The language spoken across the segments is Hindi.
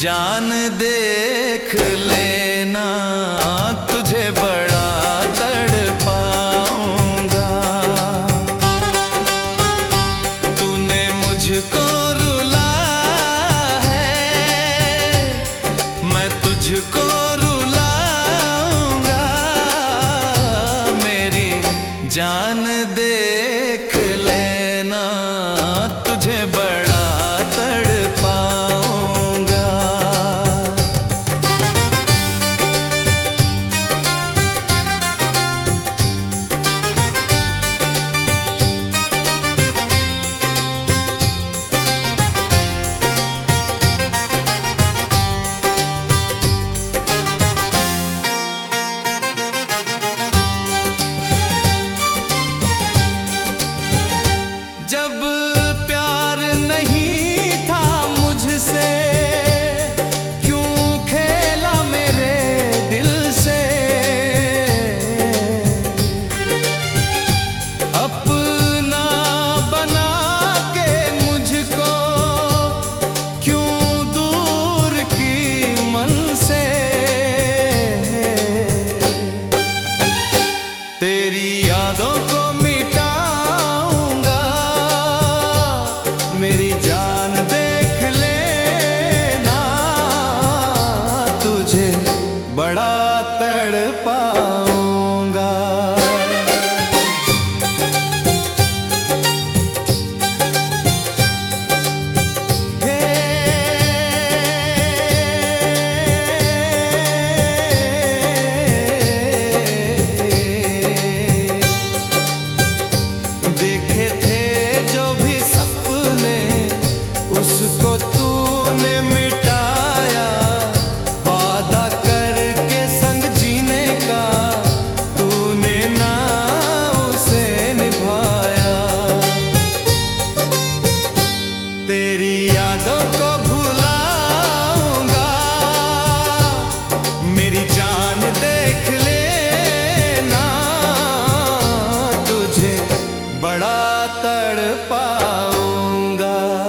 जान देख लेना, तुझे बड़ा तड़पाऊंगा। तूने मुझको रुला है, मैं तुझको रुलाऊंगा। मेरी जान देख लेना, तुझे बड़ा तड़पाऊंगा। जब प्यार नहीं था मुझसे, क्यों खेला मेरे दिल से। अपना बना के मुझको क्यों दूर की मन से। तेरी यादों को मेरी जान देख लेना, तुझे बड़ा तड़पाऊंगा। देखे थे जो भी सपने, उसको तूने मिटाया। वादा करके संग जीने का तूने ना उसे निभाया। तेरी यादों को भुलाऊंगा, मेरी जान देख लेना, तुझे बड़ा तड़पाऊंगा।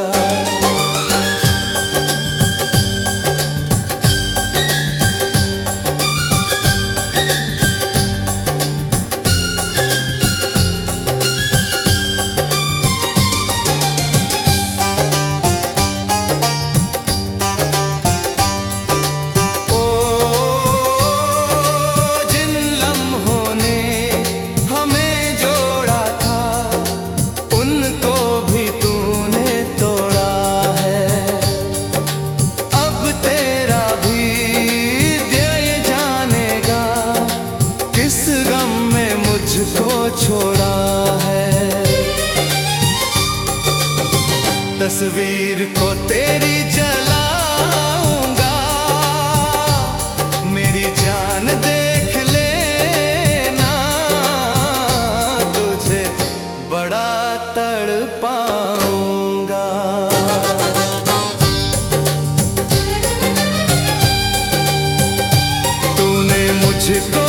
मुझको छोड़ा है, तस्वीर को तेरी जलाऊंगा। मेरी जान देख लेना, तुझे बड़ा तड़पाऊंगा। तूने मुझको